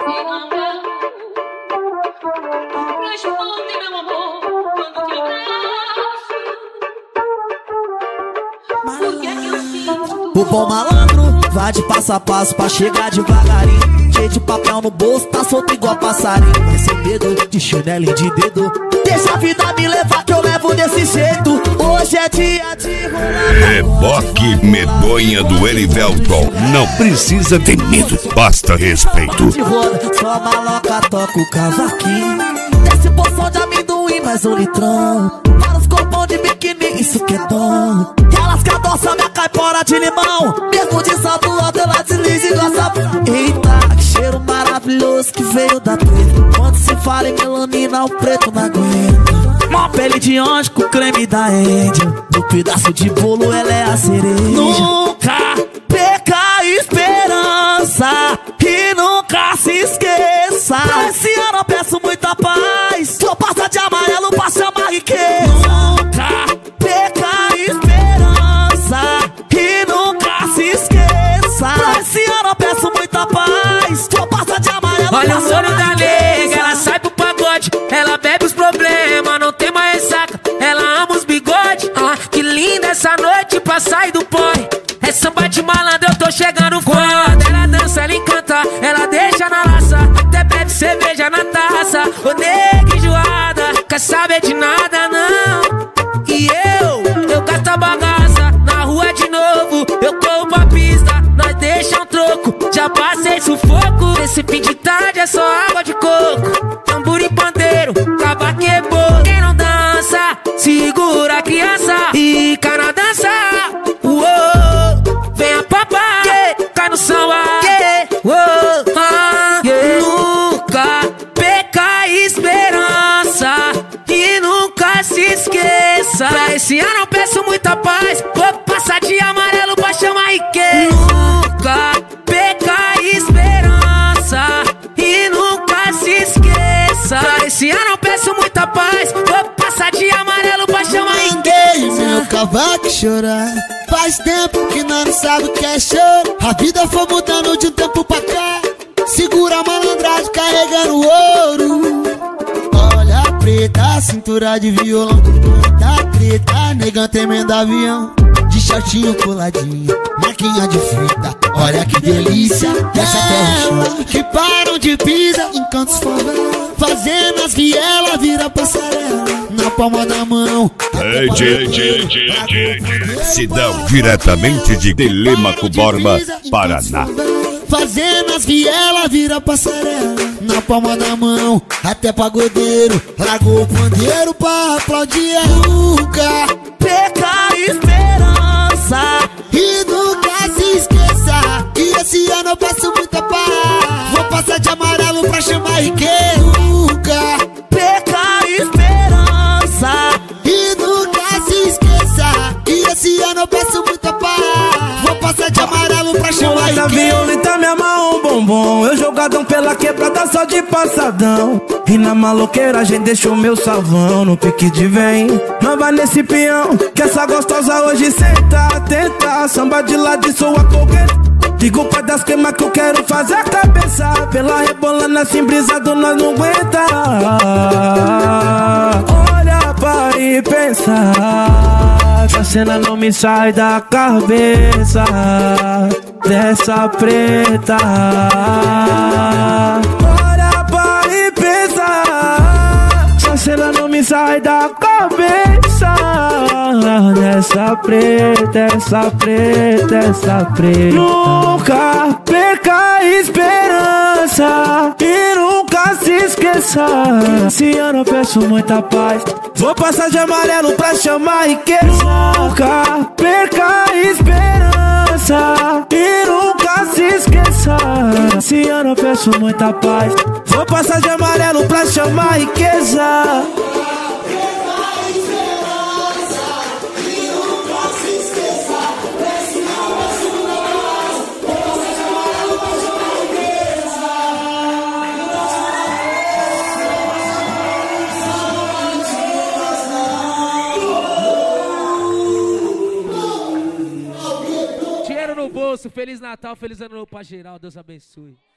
Responde, meu amor, quando te abraço. O que é que eu sinto? O bom malandro vai de passo a passo pra chegar devagarinho. Cheio de papel no bolso, tá solto igual passarinho. Mas sem medo de chinelinho de dedo. Deixa a vida me levar que eu levo desse jeito. Hoje é dia de rolar. Reboque medonha do Erivelton. Não precisa ter medo, basta respeito. De roda, só maloca toca o cavaquinho. Desce poção de amendoim, mais um litrão. Para os corpão de biquíni, isso que é bom. Elas que adoçam minha caipora de limão. Mesmo de salto alto, ela desliza e gosta. Eita, que cheiro maravilhoso que veio da treta. Quando se fala em melanina, o preto não aguenta. Uma pele de anjo com creme da Índia. No pedaço de bolo, ela é a cereja. Nunca perca a esperança e nunca se esqueça. Esse ano eu peço muita paz. Sou pasta de amarelo pra chamar riqueza. Nunca perca a esperança e nunca se esqueça. Esse ano eu peço muita paz. Sou pasta de amarelo. Olha o olho da nega, ela sai pro pagode. Ela bebe os problemas, não tem mais ressaca. Ela ama os bigodes. Ah, que linda essa noite pra sair do porre. É samba de malandro, eu tô chegando quando ela dança, ela encanta, ela deixa na laça. Até bebe cerveja na taça. Ô nega enjoada, quer saber de nada não. E eu gasto a bagaça. Na rua de novo, eu corro pra pista. Nós deixa um troco, já passei sufoco. Esse fim de tarde é só água de coco. Tambor e pandeiro, cavaco e bolo. Quem não dança, segura a criança e cai na dança. Uou, vem a papai, cai no samba. Uou, nunca perca a esperança e nunca se esqueça. Pra esse ano eu peço muita paz. Vou passar de amarelo pra chamar riqueza. Nunca perca a esperança e nunca se esqueça. Pra esse ano eu peço muita paz. Vou passar de amarelo pra chamar riqueza. Meu cavaco chorar. Faz tempo que nós não sabe o que é show. A vida foi mudando de um tempo pra cá. Segura a malandragem carregando ouro. Olha a preta, cintura de violão. Da treta, negão tremendo avião. De shortinho coladinho, marquinha de fita. Olha que delícia, desce até o chão. Que param de pisa em cantos favela. Fazendo as vielas, vira passarela. Na palma da mão. Cidão diretamente de Telêmaco Borba, Paraná. Fazendo as vielas, vira passarela. Na palma da mão, até pagodeiro largou o pandeiro pra aplaudir. Nunca perca a esperança e nunca se esqueça que esse ano eu passo muita paz. Vou passar de amarelo pra chamar riqueza. Nunca perca a esperança e nunca se esqueça que esse ano eu passo muita paz. Vou passar de amarelo pra chamar riqueza. Violenta me amarra um bombom. Eu jogadão pela quebrada só de passadão. E na maloqueira a gente deixou meu salvão. No pique de vem, não vai nesse peão. Que essa gostosa hoje senta, tenta. Samba de lá de sua coqueta. Digo pra das queimas que eu quero fazer a cabeça. Pela rebolando assim brisado nós não aguenta. Olha para e pensa. Essa cena não me sai da cabeça. Dessa preta. Olha para e pensa. Essa cena não me sai da cabeça. Dessa preta, essa preta, essa preta. Nunca perca a esperança e nunca se esqueça. Esse ano eu peço muita paz. Vou passar de amarelo pra chamar riqueza. Nunca perca a esperança e nunca se esqueça. Esse ano eu peço muita paz. Vou passar de amarelo pra chamar riqueza. Dinheiro no bolso, Feliz Natal, Feliz Ano Novo pra geral, Deus abençoe.